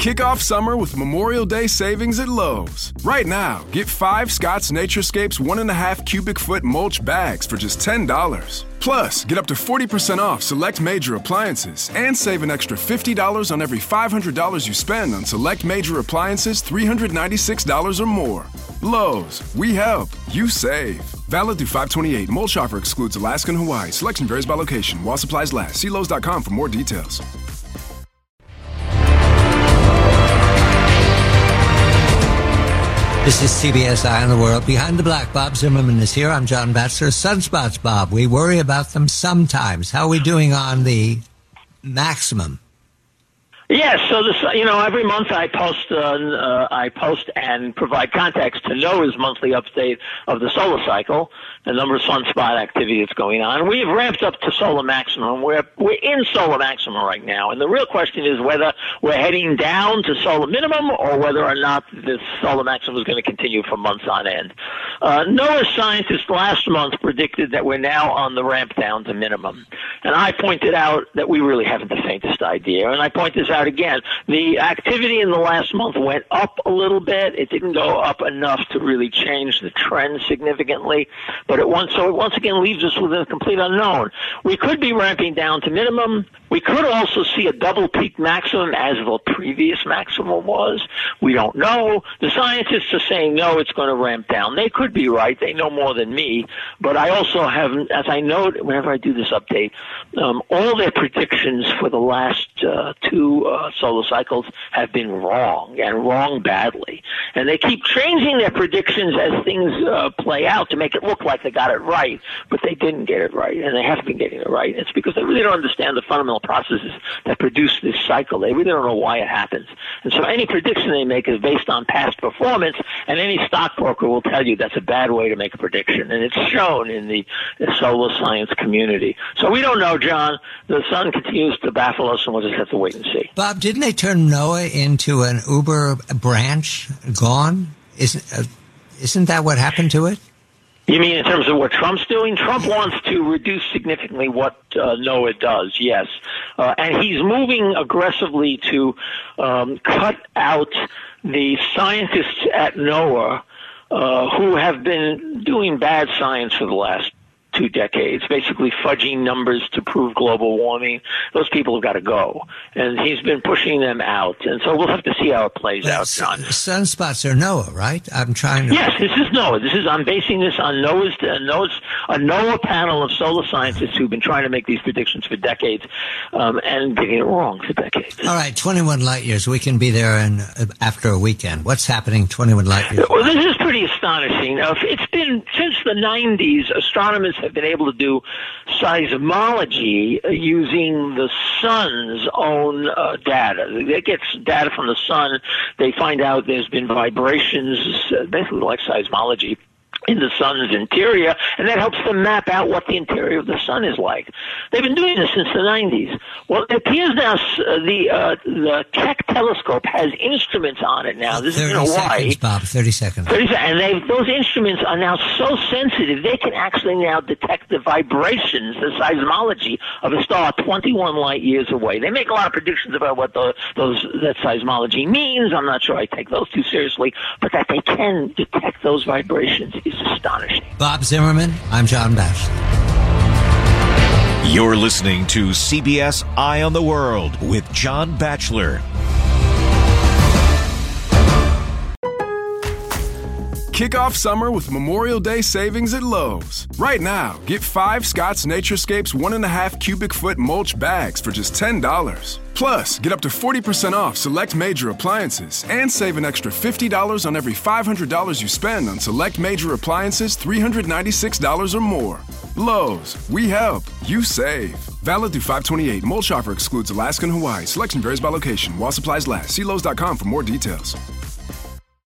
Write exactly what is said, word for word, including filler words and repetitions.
Kick off summer with Memorial Day savings at Lowe's. Right now, get five Scott's Naturescapes one and a half cubic foot mulch bags for just ten dollars. Plus, get up to forty percent off select major appliances and save an extra fifty dollars on every five hundred dollars you spend on select major appliances three hundred ninety-six dollars or more. Lowe's, we help, you save. Valid through five twenty-eight. Mulch offer excludes Alaska and Hawaii. Selection varies by location. While supplies last. See Lowe's dot com for more details. This is C B S Eye on the World. Behind the Black, Bob Zimmerman is here. I'm John Batchelor. Sunspots, Bob. We worry about them sometimes. How are we doing on the maximum? Yes, so this, you know, every month I post, uh, uh, I post and provide context to NOAA's monthly update of the solar cycle, the number of sunspot activity that's going on. We've ramped up to solar maximum. We're we're in solar maximum right now, and the real question is whether we're heading down to solar minimum or whether or not this solar maximum is going to continue for months on end. Uh, NOAA scientists last month predicted that we're now on the ramp down to minimum, and I pointed out that we really haven't the faintest idea, and I point this out again. The activity in the last month went up a little bit. It didn't go up enough to really change the trend significantly, but it once so it once again leaves us with a complete unknown. We could be ramping down to minimum. We could also see a double peak maximum as the previous maximum was. We don't know. The scientists are saying no, it's going to ramp down. They could be right. They know more than me. But I also have, as I note whenever I do this update, um, all their predictions for the last uh, two uh, solar cycles have been wrong, and wrong badly. And they keep changing their predictions as things uh, play out to make it look like they got it right, but they didn't get it right, and they haven't been getting it right. It's because they really don't understand the fundamental processes that produce this cycle. They really don't know why it happens. And so any prediction they make is based on past performance, and any stockbroker will tell you that's a bad way to make a prediction, and it's shown in the, the solar science community. So we don't know, John. The sun continues to baffle us, and we'll just have to wait and see. Bob, didn't they turn NOAA into an Uber branch? Gone? Isn't, uh, isn't that what happened to it? You mean in terms of what Trump's doing? Trump wants to reduce significantly what uh, NOAA does, yes. Uh, and he's moving aggressively to um, cut out the scientists at NOAA uh, who have been doing bad science for the last two decades, basically fudging numbers to prove global warming. Those people have got to go. And he's been pushing them out. And so we'll have to see how it plays out, John. Sunspots are NOAA, right? I'm trying to... Yes, this is NOAA. This is, I'm basing this on NOAA's, uh, NOAA's, a NOAA panel of solar scientists who've been trying to make these predictions for decades, um, and getting it wrong for decades. All right, twenty-one light years. We can be there in, uh, after a weekend. What's happening twenty-one light years? Well, this is pretty astonishing. Uh, it's been, since the nineties, astronomers have been able to do seismology using the sun's own uh, data. They get data from the sun. They find out there's been vibrations, uh, basically like seismology, in the sun's interior, and that helps them map out what the interior of the sun is like. They've been doing this since the nineties. Well, it appears now uh, the uh, the Keck telescope has instruments on it now. This is in Hawaii. Seconds, Bob, thirty seconds. thirty seconds. And they, those instruments are now so sensitive, they can actually now detect the vibrations, the seismology of a star twenty-one light years away. They make a lot of predictions about what the, those that seismology means. I'm not sure I take those too seriously, but that they can detect those vibrations is astonishing. Bob Zimmerman, I'm John Batchelor. You're listening to C B S Eye on the World with John Batchelor. Kick off summer with Memorial Day savings at Lowe's. Right now, get five Scott's Naturescapes one and a half cubic foot mulch bags for just ten dollars. Plus, get up to forty percent off select major appliances and save an extra fifty dollars on every five hundred dollars you spend on select major appliances three hundred ninety-six dollars or more. Lowe's, we help, you save. Valid through five twenty-eight. Mulch offer excludes Alaska and Hawaii. Selection varies by location. While supplies last. See Lowe's dot com for more details.